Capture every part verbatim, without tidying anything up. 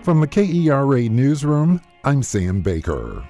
From the K E R A Newsroom, I'm Sam Baker.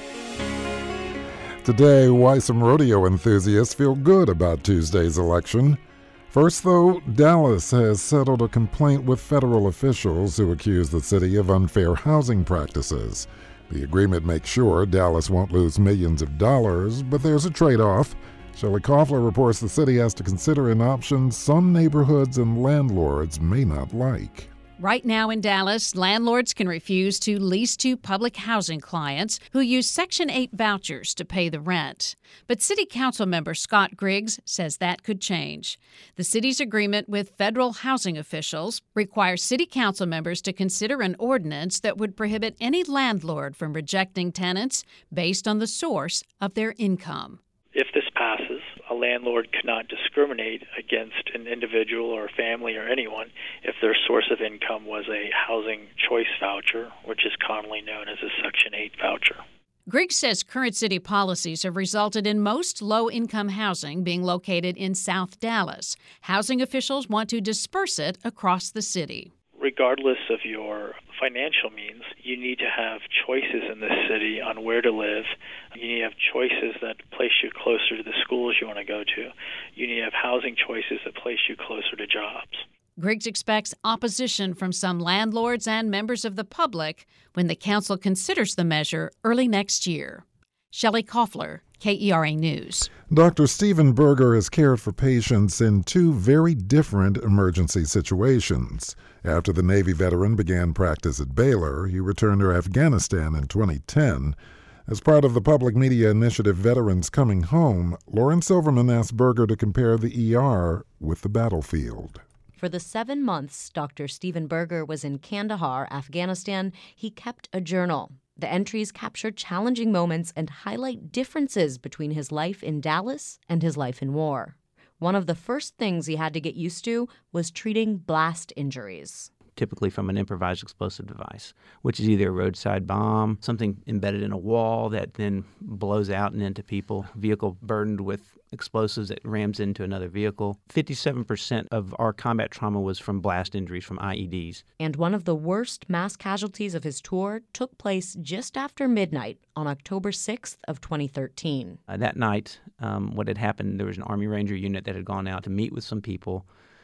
Today, why some rodeo enthusiasts feel good about Tuesday's election. First, though, Dallas has settled a complaint with federal officials who accuse the city of unfair housing practices. The agreement makes sure Dallas won't lose millions of dollars, but there's a trade-off. Shelley Koffler reports the city has to consider an option some neighborhoods and landlords may not like. Right now in Dallas, landlords can refuse to lease to public housing clients who use Section eight vouchers to pay the rent. But City Council member Scott Griggs says that could change. The city's agreement with federal housing officials requires City Council members to consider an ordinance that would prohibit any landlord from rejecting tenants based on the source of their income. If this passes, a landlord cannot discriminate against an individual or family or anyone if their source of income was a housing choice voucher, which is commonly known as a Section eight voucher. Griggs says current city policies have resulted in most low-income housing being located in South Dallas. Housing officials want to disperse it across the city. Regardless of your financial means, you need to have choices in this city on where to live. You need to have choices that place you closer to the schools you want to go to. You need to have housing choices that place you closer to jobs. Griggs expects opposition from some landlords and members of the public when the council considers the measure early next year. Shelley Koffler, K E R A News. Doctor Stephen Berger has cared for patients in two very different emergency situations. After the Navy veteran began practice at Baylor, he returned to Afghanistan in twenty ten. As part of the public media initiative Veterans Coming Home, Lauren Silverman asked Berger to compare the E R with the battlefield. For the seven months Doctor Stephen Berger was in Kandahar, Afghanistan, he kept a journal. The entries capture challenging moments and highlight differences between his life in Dallas and his life in war. One of the first things he had to get used to was treating blast injuries. Typically from an improvised explosive device, which is either a roadside bomb, something embedded in a wall that then blows out and into people, vehicle burdened with explosives that rams into another vehicle. fifty-seven percent of our combat trauma was from blast injuries from I E Ds. And one of the worst mass casualties of his tour took place just after midnight on October sixth of twenty thirteen. Uh, that night, um, what had happened, there was an Army Ranger unit that had gone out to meet with some people.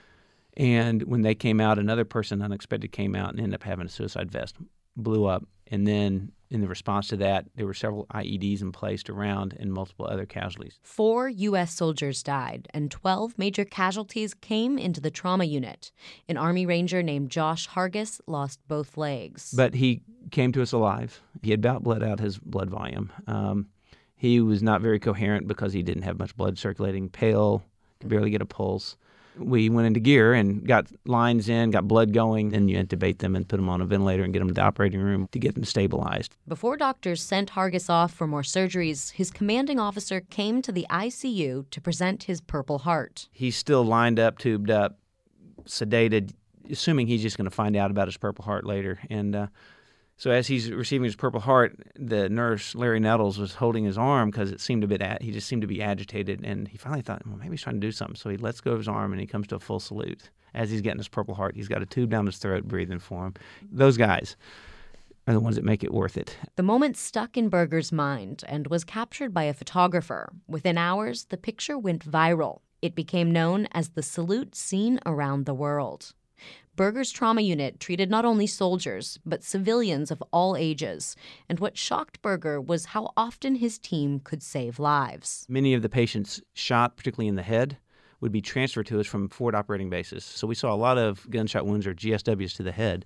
And when they came out, another person unexpected came out and ended up having a suicide vest, blew up. And then in the response to that, there were several I E Ds in placed around and multiple other casualties. Four U S soldiers died, and twelve major casualties came into the trauma unit. An Army Ranger named Josh Hargis lost both legs. But he came to us alive. He had about bled out his blood volume. Um, he was not very coherent because he didn't have much blood circulating, pale, could barely get a pulse. We went into gear and got lines in, got blood going, and you intubate them and put them on a ventilator and get them to the operating room to get them stabilized. Before doctors sent Hargis off for more surgeries, his commanding officer came to the I C U to present his Purple Heart. He's still lined up, tubed up, sedated, assuming he's just going to find out about his Purple Heart later. And uh, so as he's receiving his Purple Heart, the nurse, Larry Nettles, was holding his arm because it seemed a bit, a- he just seemed to be agitated. And he finally thought, well, maybe he's trying to do something. So he lets go of his arm and he comes to a full salute. As he's getting his Purple Heart, he's got a tube down his throat breathing for him. Those guys are the ones that make it worth it. The moment stuck in Berger's mind and was captured by a photographer. Within hours, the picture went viral. It became known as the salute seen around the world. Berger's trauma unit treated not only soldiers, but civilians of all ages. And what shocked Berger was how often his team could save lives. Many of the patients shot, particularly in the head, would be transferred to us from forward operating bases. So we saw a lot of gunshot wounds or G S Ws to the head.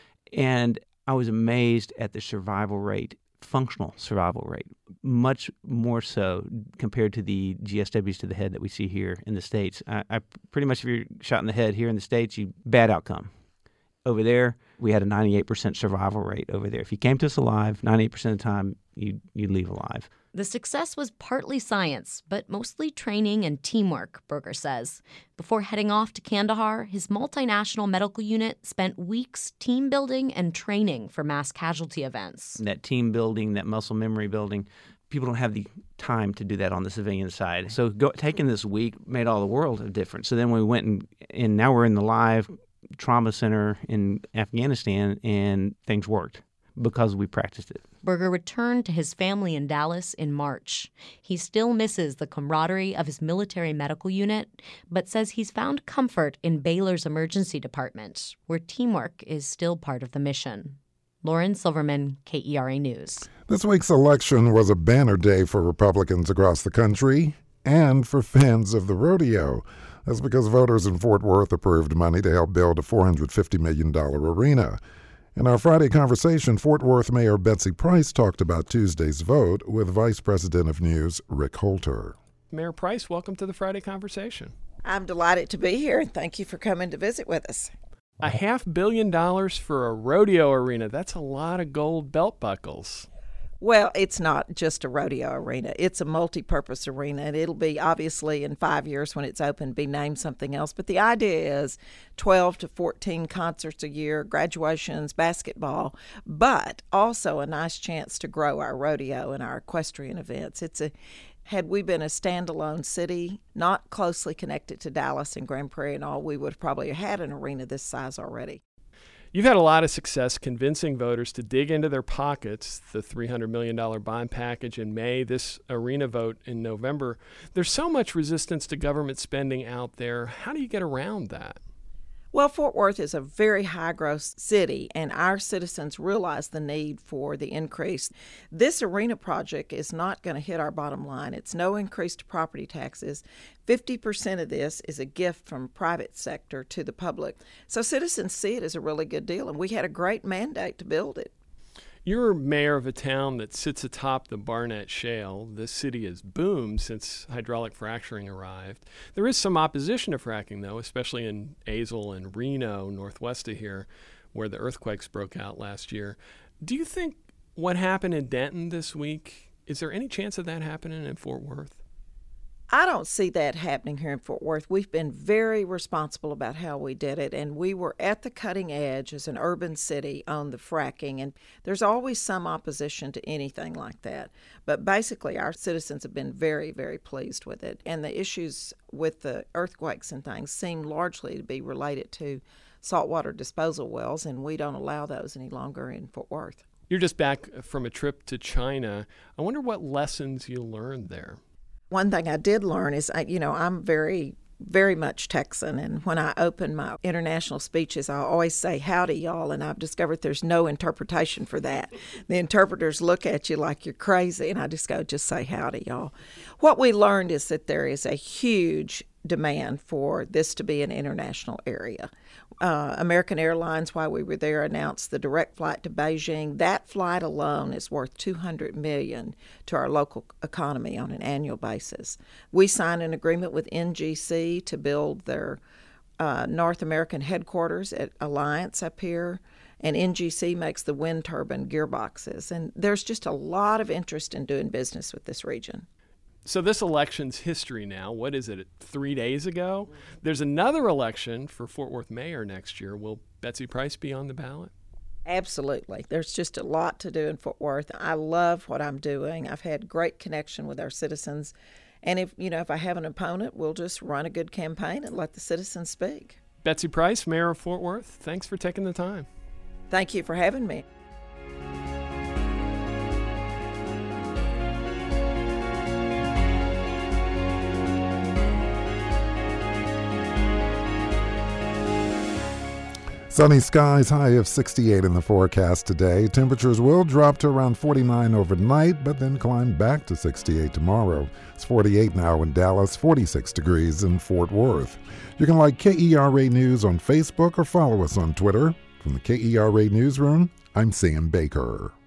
And I was amazed at the survival rate, functional survival rate, much more so compared to the G S Ws to the head that we see here in the States. I, I pretty much, if you're shot in the head here in the States, you bad outcome. Over there, we had a ninety-eight percent survival rate over there. If you came to us alive, ninety-eight percent of the time, you you leave alive. The success was partly science, but mostly training and teamwork, Berger says. Before heading off to Kandahar, his multinational medical unit spent weeks team building and training for mass casualty events. That team building, that muscle memory building, people don't have the time to do that on the civilian side. So go, taking this week made all the world of difference. So then we went and, and now we're in the live trauma center in Afghanistan, and things worked because we practiced it. Berger returned to his family in Dallas in March. He still misses the camaraderie of his military medical unit, but says he's found comfort in Baylor's emergency department, where teamwork is still part of the mission. Lauren Silverman, K E R A News. This week's election was a banner day for Republicans across the country and for fans of the rodeo. That's because voters in Fort Worth approved money to help build a four hundred fifty million dollars arena. In our Friday conversation, Fort Worth Mayor Betsy Price talked about Tuesday's vote with Vice President of News Rick Holter. Mayor Price, welcome to the Friday conversation. I'm delighted to be here, and thank you for coming to visit with us. A half billion dollars for a rodeo arena. That's a lot of gold belt buckles. Well, it's not just a rodeo arena. It's a multi-purpose arena, and it'll be, obviously, in five years when it's open, be named something else. But the idea is twelve to fourteen concerts a year, graduations, basketball, but also a nice chance to grow our rodeo and our equestrian events. It's a Had we been a standalone city, not closely connected to Dallas and Grand Prairie and all, we would have probably had an arena this size already. You've had a lot of success convincing voters to dig into their pockets, the three hundred million dollars bond package in May, this arena vote in November. There's so much resistance to government spending out there. How do you get around that? Well, Fort Worth is a very high-growth city, and our citizens realize the need for the increase. This arena project is not going to hit our bottom line. It's no increase to property taxes. fifty percent of this is a gift from private sector to the public. So citizens see it as a really good deal, and we had a great mandate to build it. You're mayor of a town that sits atop the Barnett Shale. This city has boomed since hydraulic fracturing arrived. There is some opposition to fracking, though, especially in Azle and Reno, northwest of here, where the earthquakes broke out last year. Do you think what happened in Denton this week, is there any chance of that happening in Fort Worth? I don't see that happening here in Fort Worth. We've been very responsible about how we did it, and we were at the cutting edge as an urban city on the fracking, and there's always some opposition to anything like that. But basically, our citizens have been very, very pleased with it, and the issues with the earthquakes and things seem largely to be related to saltwater disposal wells, and we don't allow those any longer in Fort Worth. You're just back from a trip to China. I wonder what lessons you learned there. One thing I did learn is, you know, I'm very, very much Texan, and when I open my international speeches, I always say, howdy, y'all, and I've discovered there's no interpretation for that. The interpreters look at you like you're crazy, and I just go, just say howdy, y'all. What we learned is that there is a huge demand for this to be an international area. Uh, American Airlines, while we were there, announced the direct flight to Beijing. That flight alone is worth two hundred million dollars to our local economy on an annual basis. We signed an agreement with N G C to build their uh, North American headquarters at Alliance up here, and N G C makes the wind turbine gearboxes. And there's just a lot of interest in doing business with this region. So this election's history now. What is it, three days ago? There's another election for Fort Worth mayor next year. Will Betsy Price be on the ballot? Absolutely. There's just a lot to do in Fort Worth. I love what I'm doing. I've had great connection with our citizens. And if, you know, if I have an opponent, we'll just run a good campaign and let the citizens speak. Betsy Price, mayor of Fort Worth, thanks for taking the time. Thank you for having me. Sunny skies, high of sixty-eight in the forecast today. Temperatures will drop to around forty-nine overnight, but then climb back to sixty-eight tomorrow. It's forty-eight now in Dallas, forty-six degrees in Fort Worth. You can like K E R A News on Facebook or follow us on Twitter. From the K E R A Newsroom, I'm Sam Baker.